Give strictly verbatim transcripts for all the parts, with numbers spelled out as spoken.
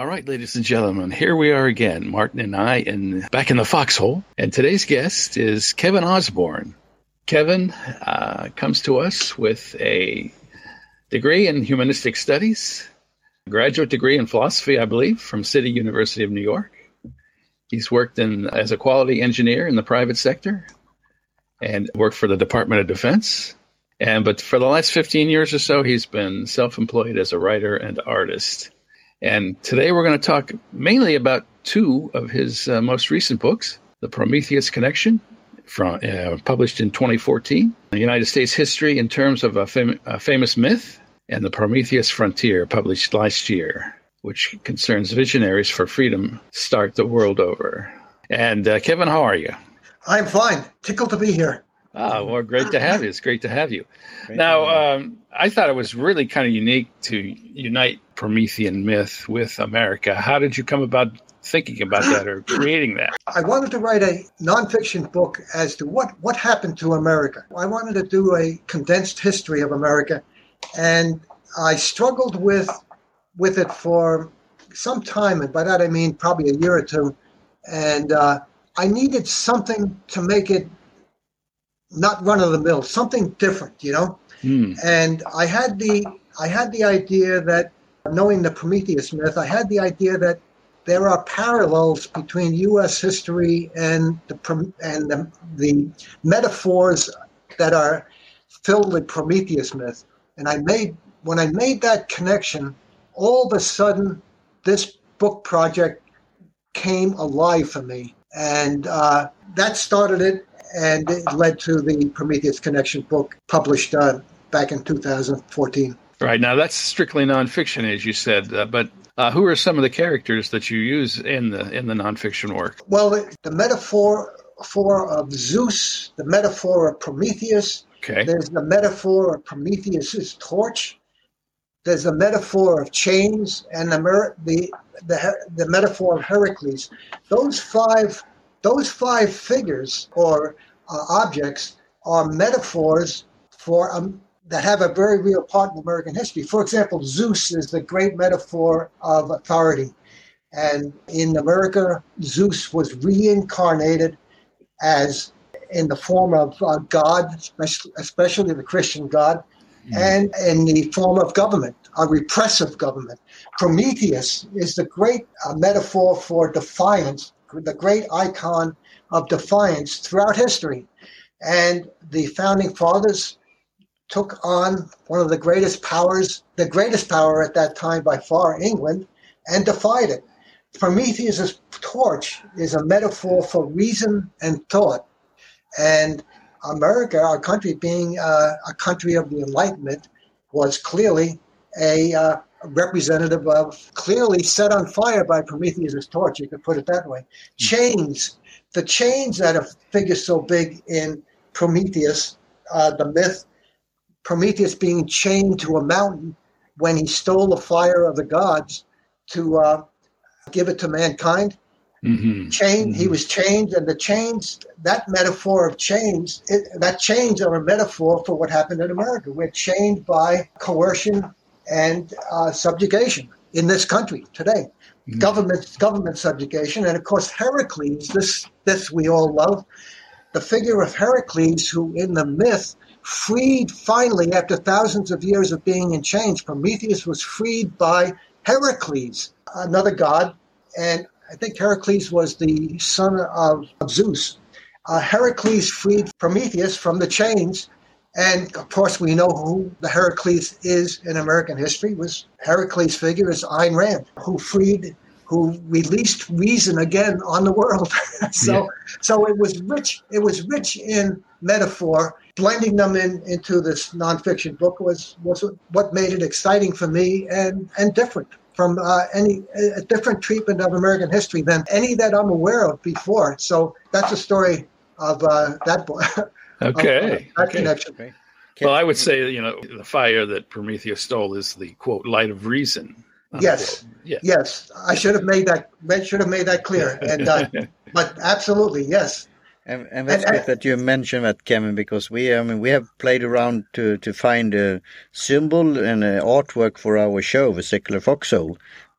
All right, ladies and gentlemen, here we are again, Martin and I, in, back in the foxhole. And today's guest is Kevin Osborne. Kevin uh, comes to us with a degree in humanistic studies, a graduate degree in philosophy, I believe, from City University of New York. He's worked in as a quality engineer in the private sector and worked for the Department of Defense. And but for the last fifteen years or so, he's been self-employed as a writer and artist. And today we're going to talk mainly about two of his uh, most recent books, The Prometheus Connection, from, uh, published in twenty fourteen, The United States History in Terms of a, fam- a Famous Myth, and The Prometheus Frontier, published last year, which concerns visionaries for freedom start the world over. And uh, Kevin, how are you? I'm fine. Tickled to be here. Ah, well, great to have you. It's great to have you. Great now, um, I thought it was really kind of unique to unite Promethean myth with America. How did you come about thinking about that or creating that? I wanted to write a nonfiction book as to what, what happened to America. I wanted to do a condensed history of America, and I struggled with with it for some time, and by that I mean probably a year or two, and uh, I needed something to make it not run of the mill, something different, you know. Mm. And I had the I had the idea that, knowing the Prometheus myth, I had the idea that there are parallels between U S history and the and the, the metaphors that are filled with Prometheus myth. And I made when I made that connection, all of a sudden, this book project came alive for me, and uh, that started it. And it led to the Prometheus Connection book, published uh, back in two thousand fourteen. Right. Now, that's strictly nonfiction, as you said. Uh, but uh, who are some of the characters that you use in the in the nonfiction work? Well, the, the metaphor for of Zeus, the metaphor of Prometheus. Okay. There's the metaphor of Prometheus's torch. There's the metaphor of chains, and the the the, the metaphor of Heracles. Those five. Those five figures or uh, objects are metaphors for um, that have a very real part in American history. For example, Zeus is the great metaphor of authority. And in America, Zeus was reincarnated as in the form of uh, God, especially the Christian God, mm. and in the form of government, a repressive government. Prometheus is the great uh, metaphor for defiance, the great icon of defiance throughout history. And the founding fathers took on one of the greatest powers, the greatest power at that time by far, England, and defied it. Prometheus' torch is a metaphor for reason and thought. And America, our country, being uh, a country of the Enlightenment, was clearly a uh, representative of, clearly set on fire by Prometheus' torch, you could put it that way. Chains, the chains that are figure so big in Prometheus, uh, the myth, Prometheus being chained to a mountain when he stole the fire of the gods to uh, give it to mankind. Mm-hmm. Chained, mm-hmm. He was chained, and the chains, that metaphor of chains, it, that chains are a metaphor for what happened in America. We're chained by coercion and uh, subjugation in this country today. Mm-hmm. Government government subjugation. And of course, Heracles, this this we all love, the figure of Heracles, who in the myth freed finally after thousands of years of being in chains. Prometheus was freed by Heracles, another god, and I think Heracles was the son of, of Zeus. Uh, Heracles freed Prometheus from the chains. And, of course, we know who the Heracles is in American history. Was Heracles' figure is Ayn Rand, who freed, who released reason again on the world. so yeah. so it was rich. It was rich in metaphor. Blending them in into this nonfiction book was, was what made it exciting for me and, and different from uh, any a different treatment of American history than any that I'm aware of before. So that's a story of uh, that book. Okay. That okay. connection. Okay. Well, I would say, you know, the fire that Prometheus stole is the, quote, light of reason. Yes. Yeah. Yes. I should have made that, should have made that clear. And, uh, but absolutely, yes. And, and that's and, good that you mentioned that, Kevin, because we, I mean, we have played around to, to find a symbol and an artwork for our show, The Secular Foxhole.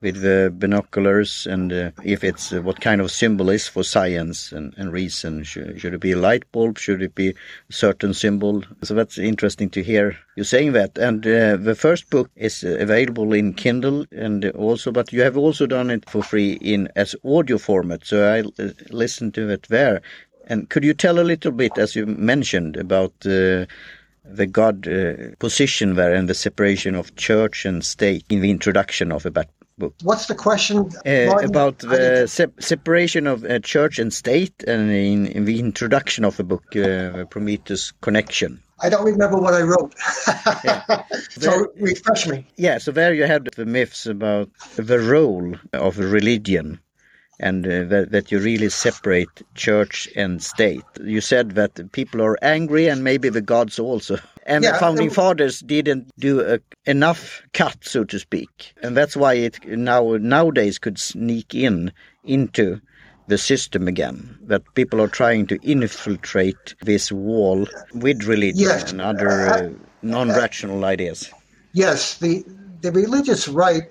with the binoculars, and uh, if it's uh, what kind of symbol is for science and, and reason. Should, should it be a light bulb? Should it be a certain symbol? So that's interesting to hear you saying that. And uh, the first book is uh, available in Kindle, and also, but you have also done it for free in as audio format. So I uh, listened to it there. And could you tell a little bit, as you mentioned, about uh, the God uh, position there and the separation of church and state in the introduction of that book? What's the question? Uh, about the se- separation of uh, church and state, and in, in the introduction of the book, uh, Prometheus Connection. I don't remember what I wrote. Yeah. So refresh me. Yeah, so there you have the myths about the role of religion, and uh, that, that you really separate church and state. You said that people are angry, and maybe the gods also. And Yeah, the founding it- fathers didn't do a, enough cut, so to speak. And that's why it now nowadays could sneak in into the system again, that people are trying to infiltrate this wall with religion Yes. and other uh, non-rational ideas. Yes, the the religious right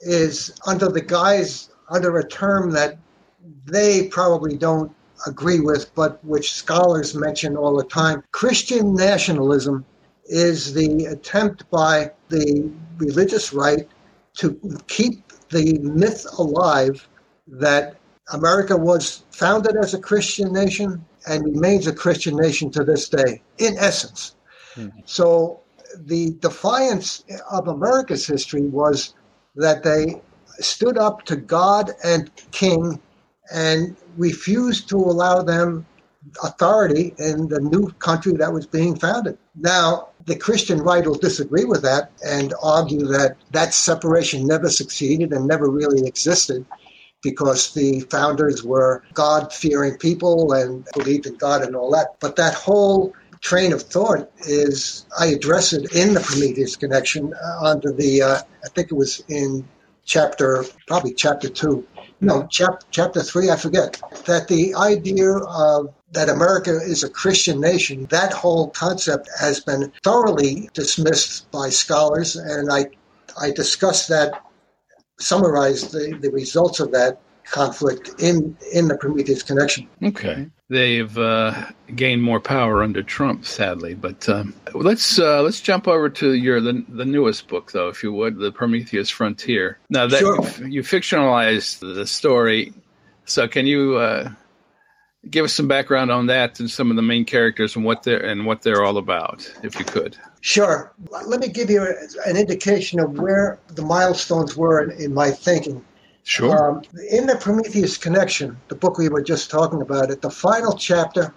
is under the guise, under a term that they probably don't agree with, but which scholars mention all the time. Christian nationalism is the attempt by the religious right to keep the myth alive that America was founded as a Christian nation and remains a Christian nation to this day, in essence. Mhm. So the defiance of America's history was that they stood up to God and King and refused to allow them authority in the new country that was being founded. Now, the Christian right will disagree with that and argue that that separation never succeeded and never really existed because the founders were God-fearing people and believed in God and all that. But that whole train of thought is, I address it in the Prometheus Connection uh, under the, uh, I think it was in chapter, probably chapter two. No, chap, chapter three, I forget. That the idea of that America is a Christian nation, that whole concept has been thoroughly dismissed by scholars, and I, I discussed that, summarized the, the results of that conflict in, in the Prometheus Connection. Okay. They've uh, gained more power under Trump, sadly. But um, let's uh, let's jump over to your the, the newest book, though, if you would, The Prometheus Frontier. Now that Sure. you, you fictionalized the story, so can you uh, give us some background on that and some of the main characters and what they're and what they're all about, if you could? Sure. Let me give you an indication of where the milestones were in, in my thinking. Sure. Um, in the Prometheus Connection, the book we were just talking about, at the final chapter,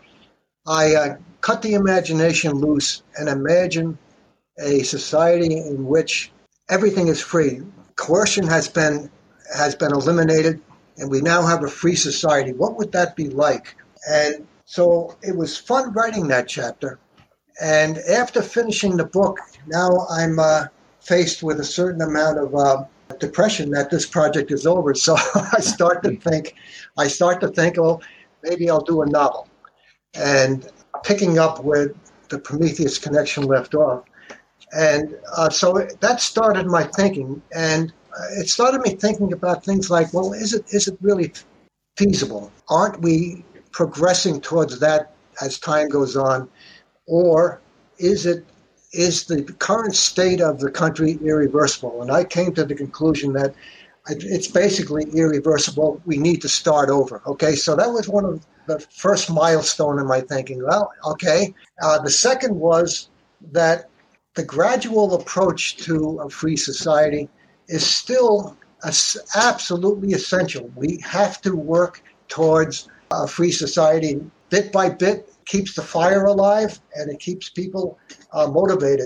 I uh, cut the imagination loose and imagine a society in which everything is free. Coercion has been has been eliminated, and we now have a free society. What would that be like? And so it was fun writing that chapter. And after finishing the book, now I'm uh, faced with a certain amount of uh, depression that this project is over. So I start to think, I start to think, oh, maybe I'll do a novel. And picking up where the Prometheus Connection left off. And uh, so that started my thinking. And it started me thinking about things like, well, is it is it really feasible? Aren't we progressing towards that as time goes on? Or is it is the current state of the country irreversible? And I came to the conclusion that it's basically irreversible. We need to start over. Okay, so that was one of the first milestone in my thinking. Well, okay. Uh, the second was that the gradual approach to a free society is still absolutely essential. We have to work towards a free society bit by bit. Keeps the fire alive, and it keeps people uh, motivated.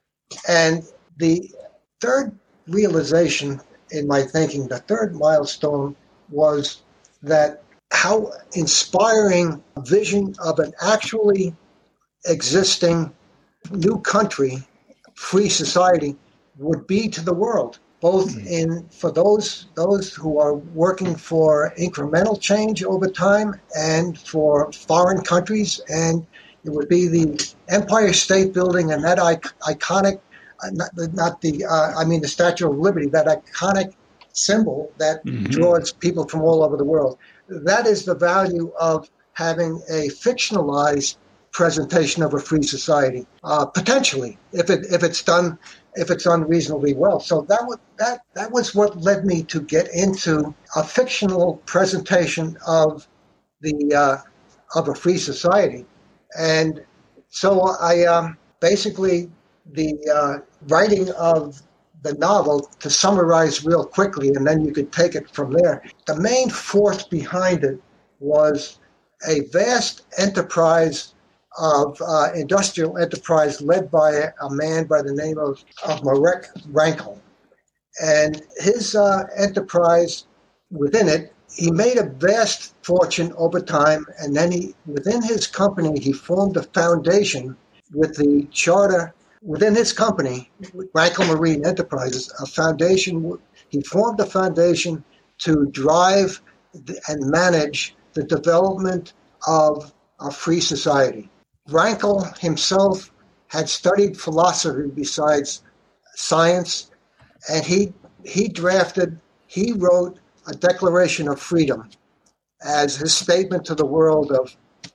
And the third realization in my thinking, the third milestone, was that how inspiring a vision of an actually existing new country, free society, would be to the world, both in for those those who are working for incremental change over time and for foreign countries. And it would be the Empire State Building and that iconic, uh, not, not the, uh, I mean the Statue of Liberty, that iconic symbol that mm-hmm. draws people from all over the world. That is the value of having a fictionalized presentation of a free society, uh, potentially, if it if it's done if it's done reasonably well. So that was that that was what led me to get into a fictional presentation of the uh, of a free society, and so I um, basically the uh, writing of the novel, to summarize real quickly, and then you could take it from there. The main force behind it was a vast enterprise of uh, industrial enterprise led by a, a man by the name of, of Marek Rankel. And his uh, enterprise, within it, he made a vast fortune over time, and then he, within his company, he formed a foundation with the charter. Within his company, Rankel Marine Enterprises, a foundation, he formed a foundation to drive and manage the development of a free society. Rankel himself had studied philosophy besides science, and he he drafted, he wrote a Declaration of Freedom as his statement to the world of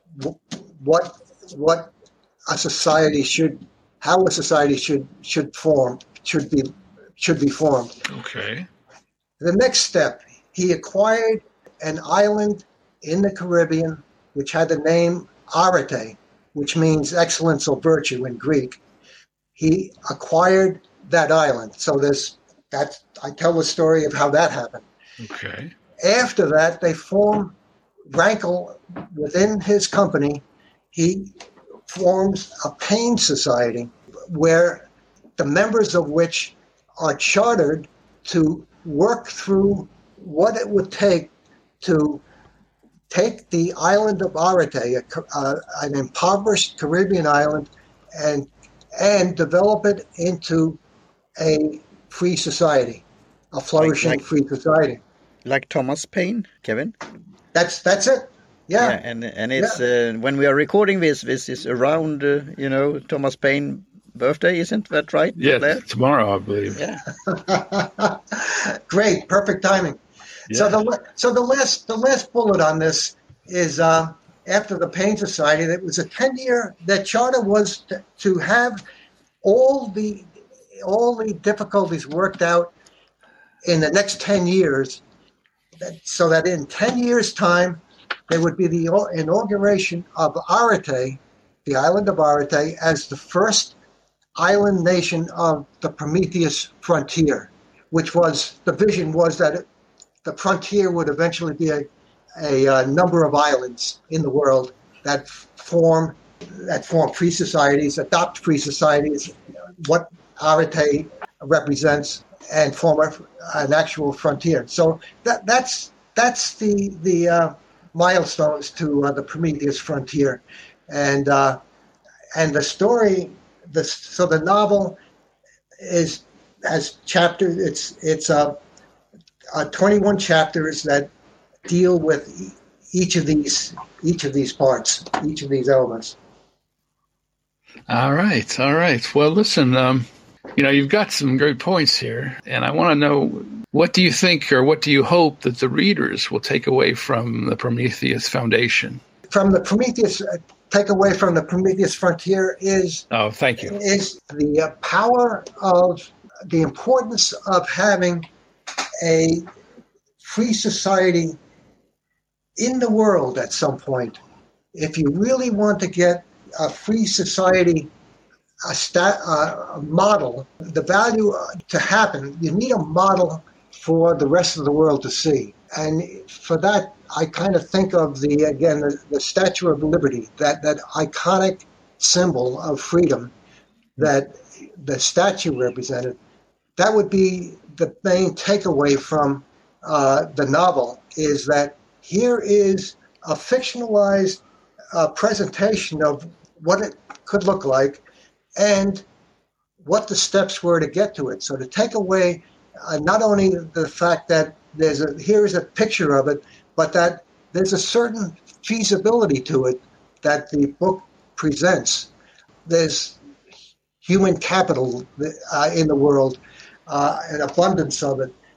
what what a society should, how a society should should form, should be should be formed. Okay. The next step, he acquired an island in the Caribbean which had the name Arete, which means excellence or virtue in Greek. He acquired that island. So there's that. I tell the story of how that happened. Okay. After that, they formed Rankel within his company. He forms a pain society where the members of which are chartered to work through what it would take to take the island of Arete, a, uh, an impoverished Caribbean island, and and develop it into a free society, a flourishing like, like, free society. Like Thomas Paine, Kevin? That's that's it. Yeah. Yeah, and and it's yeah. uh, when we are recording this, this is around uh, you know Thomas Paine birthday, isn't that right? Yeah, Blair? tomorrow, I believe. Yeah. Great, perfect timing. Yeah. So the so the last the last bullet on this is uh, after the Pain Society. That was a ten year. That charter was to, to have all the all the difficulties worked out in the next ten years, that, so that in ten years' time there would be the inauguration of Arete, the island of Arete, as the first island nation of the Prometheus frontier, which was, the vision was that it, the frontier would eventually be a, a, a number of islands in the world that form that form free societies, adopt free societies, what Arete represents, and form a, an actual frontier. So that that's that's the the uh, milestones to uh, the Prometheus frontier, and uh, and the story. The, so the novel is has chapters. It's it's uh, uh, twenty-one chapters that deal with each of these each of these parts, each of these elements. All right, all right. Well, listen, um, you know, you've got some great points here, and I want to know, what do you think, or what do you hope that the readers will take away from the Prometheus Foundation? From the Prometheus. Uh, take away from the Prometheus frontier is oh, thank you. is the uh, power of the importance of having a free society in the world at some point. If you really want to get a free society, a, stat, uh, a model, the value to happen, you need a model for the rest of the world to see. And for that, I kind of think of the, again, the, the Statue of Liberty, that, that iconic symbol of freedom that the statue represented. That would be the main takeaway from uh, the novel, is that here is a fictionalized uh, presentation of what it could look like and what the steps were to get to it. So to take away uh, not only the fact that there's a here is a picture of it, but that there's a certain feasibility to it that the book presents. There's human capital uh, in the world, uh, an abundance of it,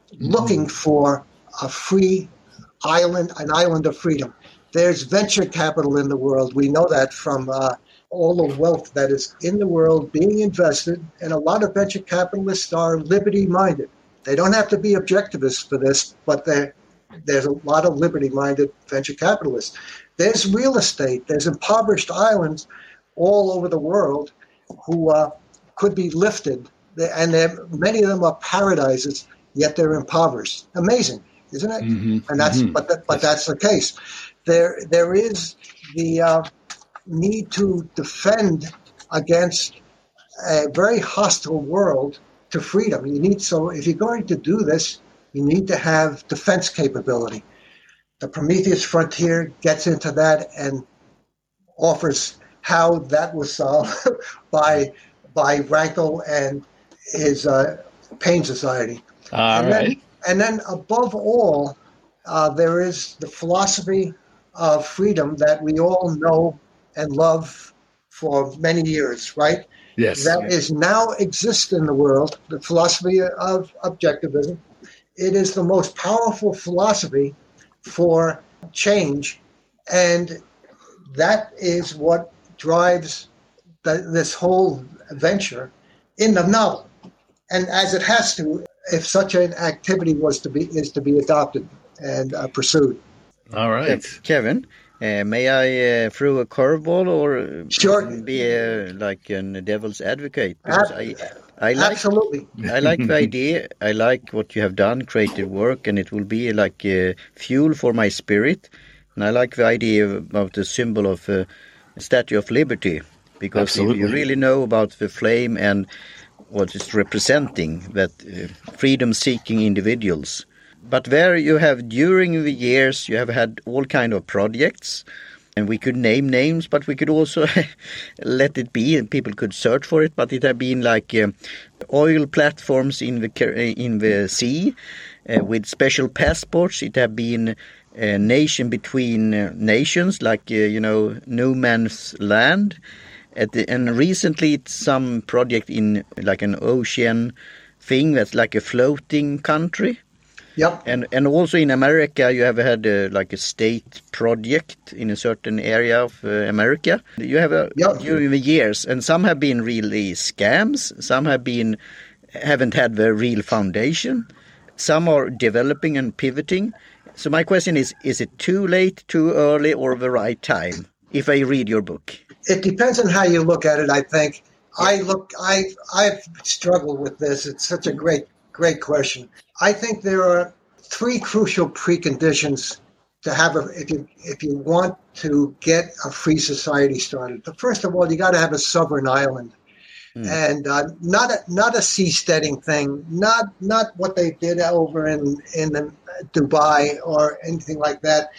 looking for a free island, an island of freedom. There's venture capital in the world. We know that from uh, all the wealth that is in the world being invested, and a lot of venture capitalists are liberty-minded. They don't have to be objectivists for this, but there's a lot of liberty-minded venture capitalists. There's real estate. There's impoverished islands all over the world who uh, could be lifted, and many of them are paradises, yet they're impoverished. Amazing, isn't it? Mm-hmm. And that's mm-hmm. but that, but that's the case. There there is the uh, need to defend against a very hostile world to freedom. You need so if you're going to do this, you need to have defense capability. The Prometheus Frontier gets into that and offers how that was solved by by Rankle and his uh, Pain Society. All and right. Then, and then above all, uh, there is the philosophy of freedom that we all know and love for many years, right? Yes. That is now exists in the world, the philosophy of objectivism. It is the most powerful philosophy for change, and that is what drives the, this whole venture in the novel, and as it has to, if such an activity was to be is to be adopted and uh, pursued. All right, Kevin. Uh, may I uh, throw a curveball or sure. be a, like a devil's advocate? Because Ab- I, I like, Absolutely. I like the idea. I like what you have done, creative work, and it will be like uh, fuel for my spirit. And I like the idea about the symbol of uh, Statue of Liberty, because if you really know about the flame and what it's representing, that uh, freedom-seeking individuals. But there you have, during the years, you have had all kind of projects, and we could name names, but we could also let it be, and people could search for it. But it have been like uh, oil platforms in the in the sea uh, with special passports. It have been a nation between uh, nations, like uh, you know, no man's land. At the, and recently, it's some project in like an ocean thing that's like a floating country. Yep. And and also in America, you have had a, like a state project in a certain area of uh, America. You have a, yep. during the years, and some have been really scams. Some have been haven't had the real foundation. Some are developing and pivoting. So my question is: is it too late, too early, or the right time? If I read your book, it depends on how you look at it. I think I look. I I've struggled with this. It's such a great. Great question. I think there are three crucial preconditions to have a, if you if you want to get a free society started. But first of all, you got to have a sovereign island, mm. and uh, not a not a seasteading thing. Not not what they did over in in Dubai or anything like that.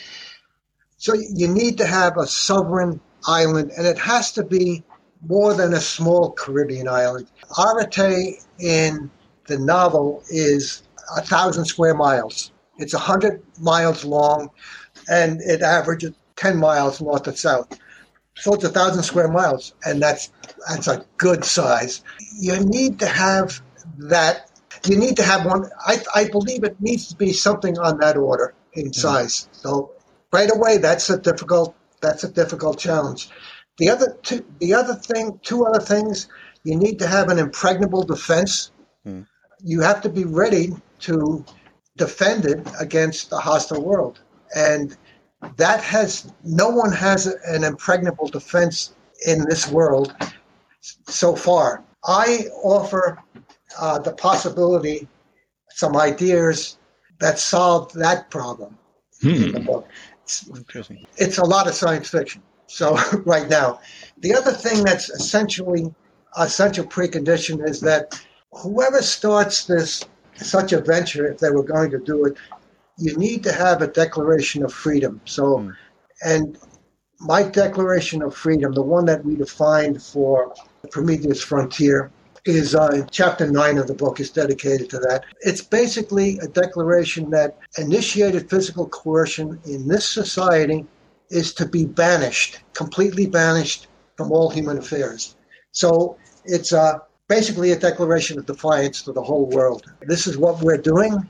So you need to have a sovereign island, and it has to be more than a small Caribbean island. Arete in the novel is a thousand square miles. It's a hundred miles long, and it averages ten miles north and south. So it's a thousand square miles, and that's that's a good size. You need to have that. You need to have one. I I believe it needs to be something on that order in size. Mm-hmm. So right away, that's a difficult. That's a difficult challenge. The other two, the other thing, two other things. You need to have an impregnable defense. Mm. You have to be ready to defend it against a hostile world. And that has, no one has an impregnable defense in this world so far. I offer uh, the possibility, some ideas that solve that problem hmm. in the book. It's, Interesting. It's a lot of science fiction. So right now, the other thing that's essentially essential precondition is that whoever starts this such a venture, if they were going to do it, you need to have a declaration of freedom. So, mm. and my declaration of freedom, the one that we defined for Prometheus Frontier, is uh, chapter nine of the book is dedicated to that. It's basically a declaration that initiated physical coercion in this society is to be banished, completely banished from all human affairs. So it's uh, basically a declaration of defiance to the whole world. This is what we're doing,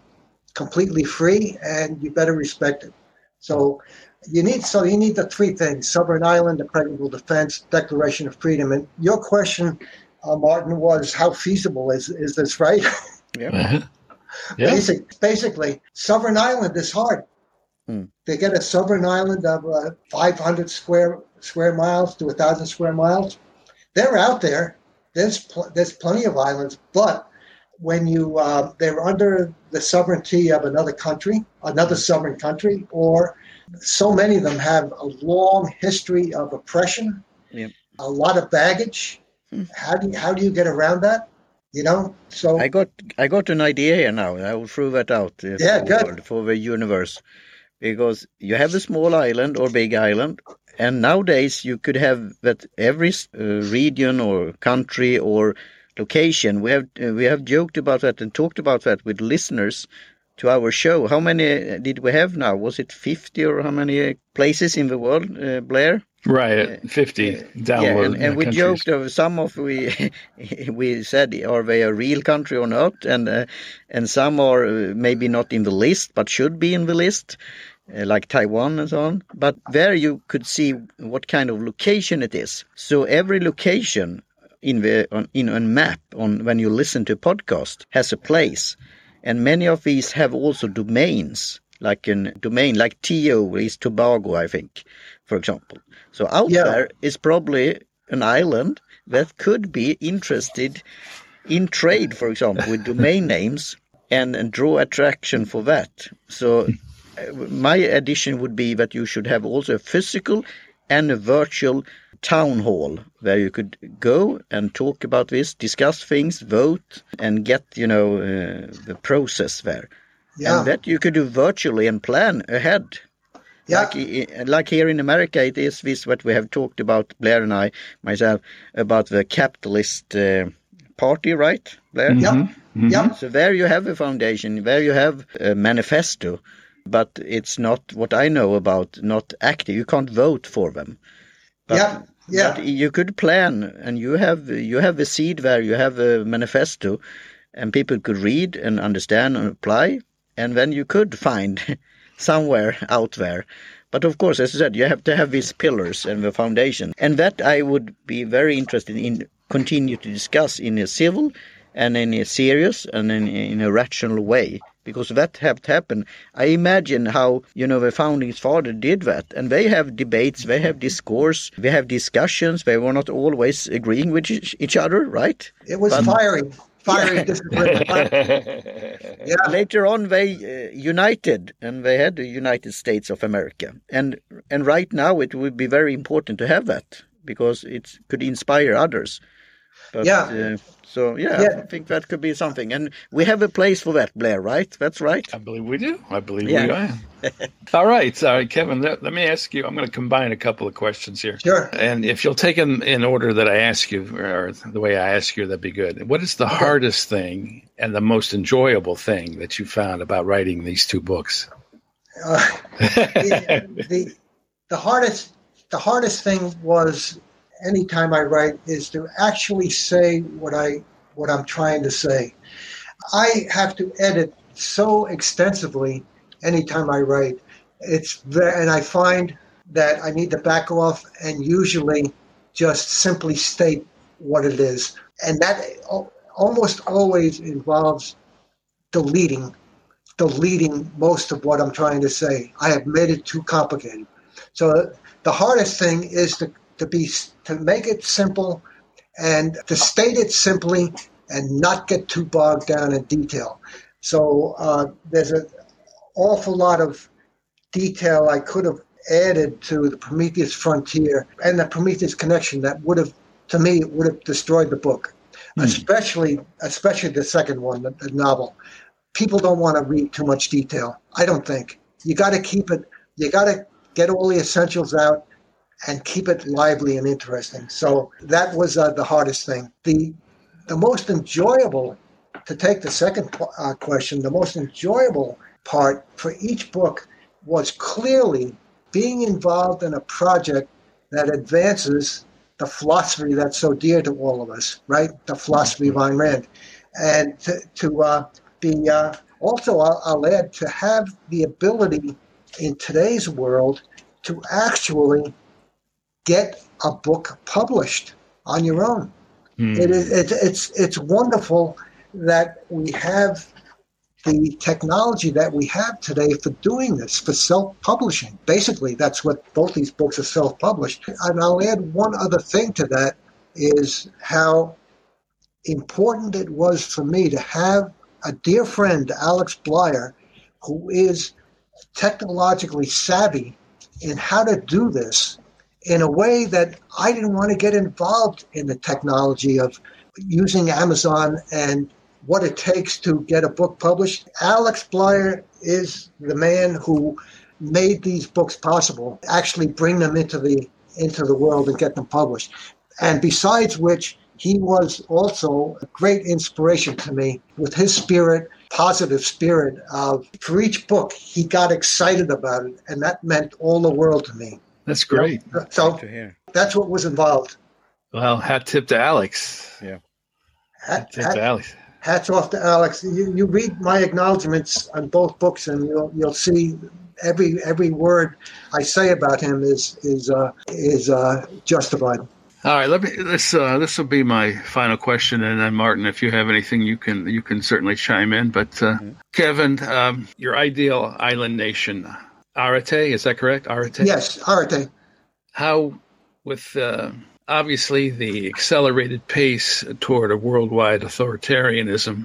completely free, and you better respect it. So you need so you need the three things: sovereign island, impregnable defense, Declaration of Freedom. And your question, uh, Martin, was how feasible is is this, right? Yeah. Uh-huh. Yeah. Basic, basically, sovereign island is hard. Hmm. They get a sovereign island of uh, five hundred square square miles to one thousand square miles. They're out there. There's pl- there's plenty of islands, but when you uh, they're under the sovereignty of another country, another sovereign country, or so many of them have a long history of oppression, Yep. a lot of baggage. Hmm. How do you, how do you get around that? You know, so I got I got an idea here now. I will throw that out uh, Yeah, for, good. world, for the universe, because you have a small island or big island, and nowadays you could have that every uh, region or country or location. We have uh, we have joked about that and talked about that with listeners to our show. How many did we have now? Was it fifty or how many places in the world, uh, Blair? Right, fifty download Yeah, and, and we countries. joked of some of we we said, are they a real country or not? And uh, and some are uh, maybe not in the list, but should be in the list, uh, like Taiwan and so on. But there you could see what kind of location it is. So every location in the on, in a map on when you listen to a podcast has a place, and many of these have also domains, like a domain like T O is Tobago, I think, for example. So out Yeah. there is probably an island that could be interested in trade, for example, with domain names and, and draw attraction for that. So uh, my addition would be that you should have also a physical and a virtual town hall where you could go and talk about this, discuss things, vote, and get, you know, uh, the process there. yeah, And that you could do virtually and plan ahead. yeah, Like, i- like here in America, it is this what we have talked about, Blair and I, myself, about the capitalist uh, party, right, Blair? yeah, Mhm. yeah. So there you have a foundation, there you have a manifesto, but it's not what I know about, not active. You can't vote for them. But, Yeah, yeah. but you could plan, and you have you have a seed there, you have a manifesto, and people could read and understand and apply, and then you could find somewhere out there. But of course, as I said, you have to have these pillars and the foundation. And that I would be very interested in continue to discuss in a civil and in a serious and in, in a rational way. Because that have to happen. I imagine how, you know, the founding father did that. And they have debates, they have discourse, they have discussions. They were not always agreeing with each, each other, right? It was But- fiery, fiery Yeah. disagreement. Yeah, Later on, they uh, united, and they had the United States of America. And and right now, it would be very important to have that because it could inspire others. But, Yeah. Uh, so yeah, Yeah. I think that could be something, and we have a place for that, Blair. Right? That's right. I believe we do. I believe Yeah. we are. All right. All right, Kevin, let, let me ask you. I'm going to combine a couple of questions here. sure. And if you'll take them in order that I ask you, or the way I ask you, that'd be good. What is the hardest thing and the most enjoyable thing that you found about writing these two books? Uh, the, the the hardest the hardest thing was anytime I write is to actually say what I what I'm trying to say. I have to edit so extensively anytime I write. It's very, and I find that I need to back off and usually just simply state what it is, and that al- almost always involves deleting deleting most of what I'm trying to say. I have made it too complicated. So the hardest thing is to, to be to make it simple and to state it simply and not get too bogged down in detail. So uh, there's an awful lot of detail I could have added to the Prometheus Frontier and the Prometheus Connection that would have, to me, would have destroyed the book, Hmm. especially especially the second one, the, the novel. People don't want to read too much detail. I don't think. You got to keep it, you got to get all the essentials out and keep it lively and interesting. So that was uh, the hardest thing. The the most enjoyable, to take the second uh, question, the most enjoyable part for each book was clearly being involved in a project that advances the philosophy that's so dear to all of us, right? The philosophy of Ayn Rand. And to, to uh, be uh, Also, I'll, I'll add to have the ability in today's world to actually get a book published on your own. Mm. It is, it, it's, it's wonderful that we have the technology that we have today for doing this, for self-publishing. Basically, that's what both these books are self-published. And I'll add one other thing to that, is how important it was for me to have a dear friend, Alex Bleier, who is technologically savvy in how to do this in a way that I didn't want to get involved in the technology of using Amazon and what it takes to get a book published. Alex Bleier is the man who made these books possible, actually bring them into the into the world and get them published. And besides which, he was also a great inspiration to me with his spirit, positive spirit of, for each book, he got excited about it, and that meant all the world to me. That's great. You know? So that's what was involved. Well, hat tip to Alex. Yeah. Hat, hat tip hat, to Alex. Hats off to Alex. You, you read my acknowledgments on both books, and you'll you'll see every every word I say about him is is uh, is uh, justified. All right, let me. This uh, this will be my final question, and then Martin, if you have anything, you can you can certainly chime in. But uh, mm-hmm. Kevin, um, your ideal island nation, Arete, is that correct? Arete. Yes, Arete. How, with uh, obviously the accelerated pace toward a worldwide authoritarianism,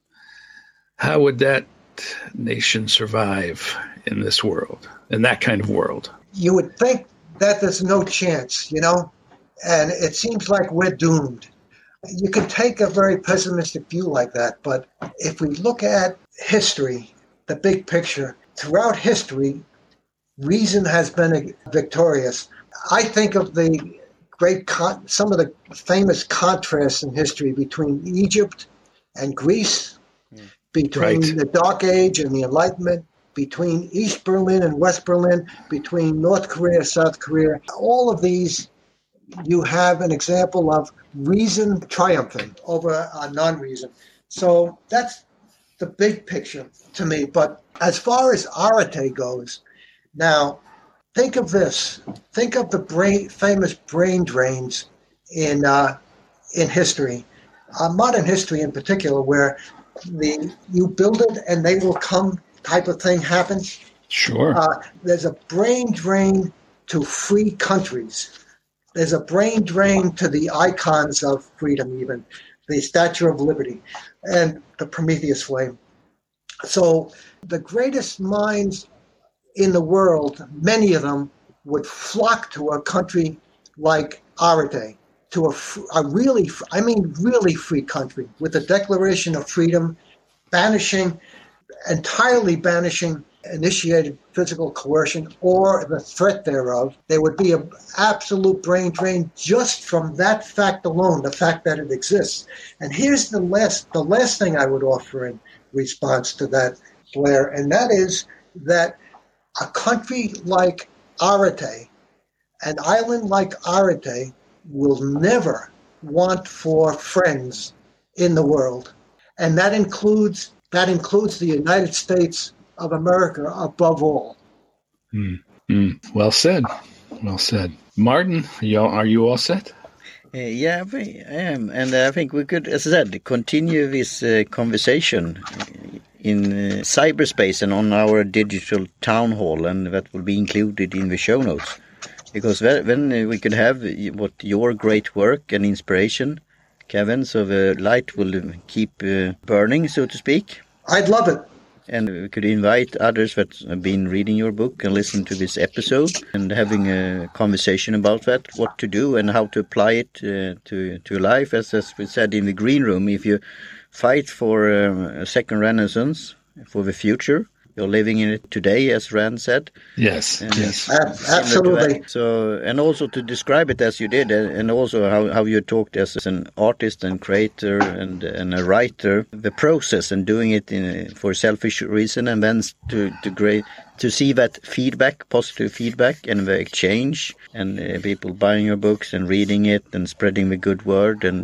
how would that nation survive in this world, in that kind of world? You would think that there's no chance, you know. And it seems like we're doomed. You can take a very pessimistic view like that, but if we look at history, the big picture, throughout history, reason has been victorious. I think of the great, con- some of the famous contrasts in history between Egypt and Greece, between right. the Dark Age and the Enlightenment, between East Berlin and West Berlin, between North Korea, South Korea. All of these, you have an example of reason triumphing over uh, non-reason. So that's the big picture to me. But as far as Arete goes, now think of this. Think of the brain, famous brain drains in uh, in history, uh, modern history in particular, where the you build it and they will come type of thing happens. Sure. Uh, there's a brain drain to free countries. There's a brain drain to the icons of freedom, even the Statue of Liberty and the Prometheus Flame. So the greatest minds in the world, many of them would flock to a country like Arete, to a, a really, I mean, really free country with a declaration of freedom, banishing, entirely banishing initiated physical coercion or the threat thereof. There would be an absolute brain drain just from that fact alone, the fact that it exists. And here's the last, the last thing I would offer in response to that, Blair, and that is that a country like Arete, an island like Arete, will never want for friends in the world. And that includes that includes the United States of America above all. Mm, mm. Well said. Well said. Martin, are you all, are you all set? Uh, yeah, I am. And I think we could, as I said, continue this uh, conversation in uh, cyberspace and on our digital town hall, and that will be included in the show notes. Because then we could have what your great work and inspiration, Kevin, so the light will keep uh, burning, so to speak. I'd love it. And we could invite others that have been reading your book and listening to this episode and having a conversation about that, what to do and how to apply it uh, to to life. As, as we said in the green room, if you fight for um, a second renaissance for the future, you're living in it today, as Rand said. Yes, and yes. Absolutely. So, and also to describe it as you did, and also how, how you talked as an artist and creator and and a writer, the process and doing it in, for selfish reason, and then to to great to see that feedback, positive feedback, and the exchange, and uh, people buying your books and reading it and spreading the good word and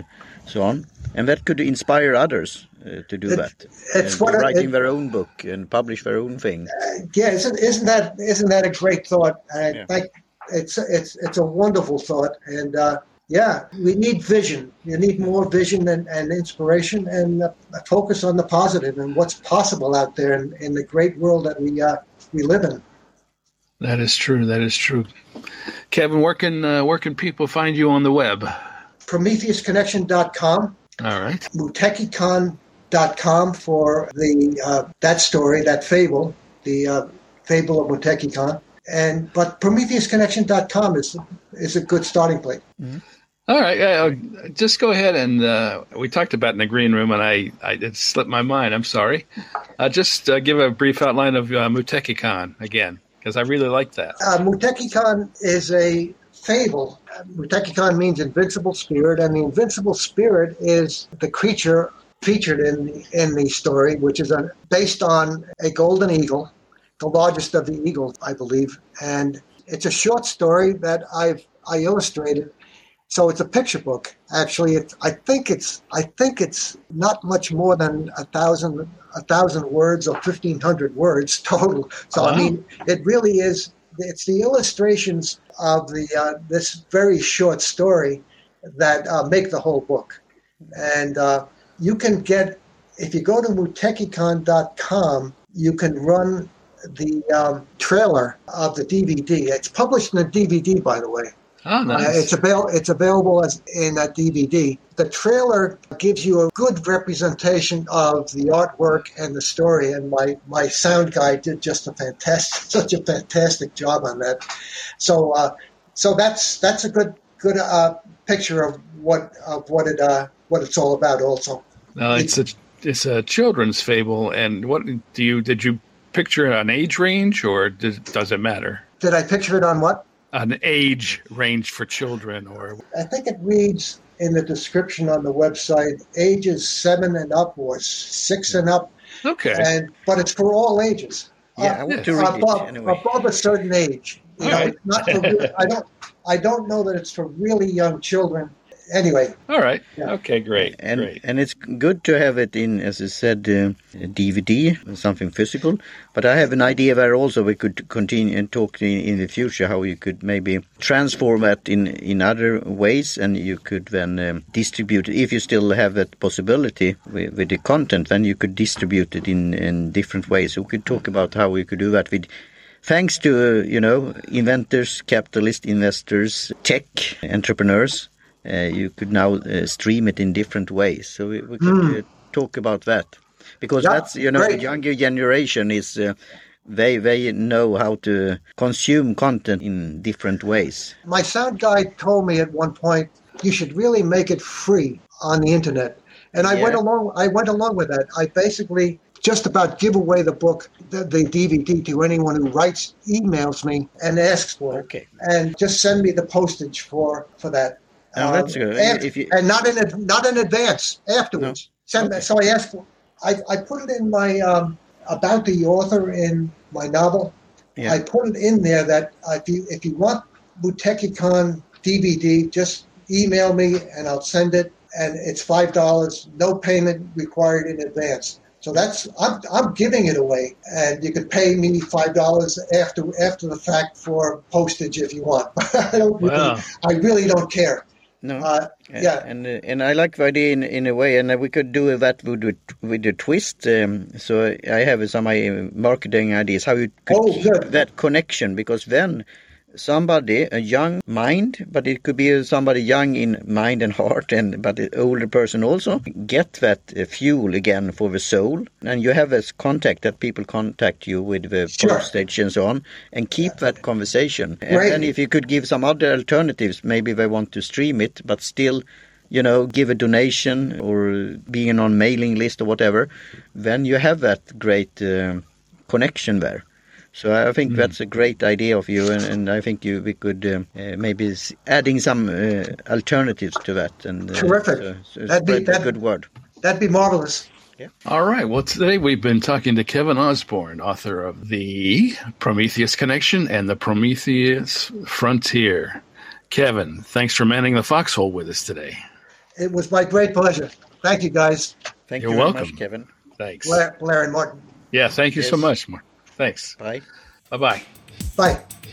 so on, and that could inspire others uh, to do it, that. It's uh, what writing it, their own book and publish their own thing. Uh, yeah, isn't, isn't that isn't that a great thought? I Yeah. think it's it's it's a wonderful thought, and uh, yeah, we need vision. You need more vision and, and inspiration, and uh, focus on the positive and what's possible out there in, in the great world that we uh, we live in. That is true. That is true. Kevin, where can uh, where can people find you on the web? Prometheus Connection dot com. All right. Mutekicon dot com for the uh, that story, that fable, the uh, fable of Mutekicon. And but Prometheus Connection dot com is is a good starting point. Mm-hmm. All right, uh, just go ahead and uh, we talked about in the green room, and I, I it slipped my mind. I'm sorry. Uh, just uh, give a brief outline of uh, Mutekicon again, because I really like that. Uh, Mutekicon is a fable. Mutekicon means invincible spirit, and the invincible spirit is the creature featured in the, in the story, which is a, based on a golden eagle, the largest of the eagles, I believe. And it's a short story that I've I illustrated. So it's a picture book. Actually, it's, I think it's I think it's not much more than a thousand a thousand words or fifteen hundred words total. So wow. I mean, it really is. It's the illustrations of the uh, this very short story that uh, make the whole book. And uh, you can get, if you go to Mutekicon dot com, you can run the um, trailer of the D V D. It's published in a D V D, by the way. Oh, nice. Uh, it's, avail- it's available as in a D V D. The trailer gives you a good representation of the artwork and the story, and my, my sound guy did just a fantastic, such a fantastic job on that. So uh, so that's that's a good good uh, picture of what of what it uh, what it's all about. Also, uh, it's a it's a children's fable, and what do you did you picture an age range, or does, does it matter? Did I picture it on what? An age range for children, or I think it reads in the description on the website, ages seven and up or six and up. Okay. And but it's for all ages. Yeah, uh, I want to read above, it anyway. above a certain age. You All know, right. it's not for real, I don't I don't know that it's for really young children. Anyway. All right. Yeah. Okay, great. And great. and it's good to have it in, as I said, uh, D V D, something physical. But I have an idea where also we could continue and talk in, in the future how you could maybe transform that in, in other ways, and you could then um, distribute it. If you still have that possibility with, with the content, then you could distribute it in, in different ways. So we could talk about how we could do that with, thanks to, uh, you know, inventors, capitalists, investors, tech, entrepreneurs. Uh, you could now uh, stream it in different ways. So we, we could mm. uh, talk about that. Because yeah, that's, you know, great. The younger generation is, uh, they they know how to consume content in different ways. My sound guy told me at one point, you should really make it free on the internet. And I yeah. went along I went along with that. I basically just about give away the book, the, the D V D, to anyone who writes, emails me and asks for it. Okay. And just send me the postage for, for that. Oh, that's good. Um, and, if you... and not in not in advance. Afterwards, no. Send okay. So I asked for. I, I put it in my um, about the author in my novel. Yeah. I put it in there that uh, if you if you want Mutekicon D V D, just email me and I'll send it. And it's five dollars, no payment required in advance. So that's I'm I'm giving it away, and you can pay me five dollars after after the fact for postage if you want. I don't really, wow. I really don't care. No, uh, yeah, and uh, and I like the idea in, in a way, and we could do that with with, with a twist. Um, so I have some uh, marketing ideas how you could oh, keep good. that connection, because then somebody, a young mind, but it could be somebody young in mind and heart, and but an older person also, get that uh, fuel again for the soul. And you have this contact that people contact you with the sure. postage and so on, and keep that conversation. And right. then if you could give some other alternatives, maybe they want to stream it, but still, you know, give a donation or being on mailing list or whatever, then you have that great uh, connection there. So I think mm. that's a great idea of you, and, and I think you we could um, uh, maybe adding some uh, alternatives to that. And uh, terrific. So, so that'd be that'd, a good word. That'd be marvelous. Yeah. All right. Well, today we've been talking to Kevin Osborn, author of The Prometheus Connection and The Prometheus Frontier. Kevin, thanks for manning the foxhole with us today. It was my great pleasure. Thank you, guys. Thank You're you very welcome. much, Kevin. Thanks. Blair, Blair and Martin. Yeah, thank you so Yes. much, Mark. Thanks. Bye. Bye-bye. Bye.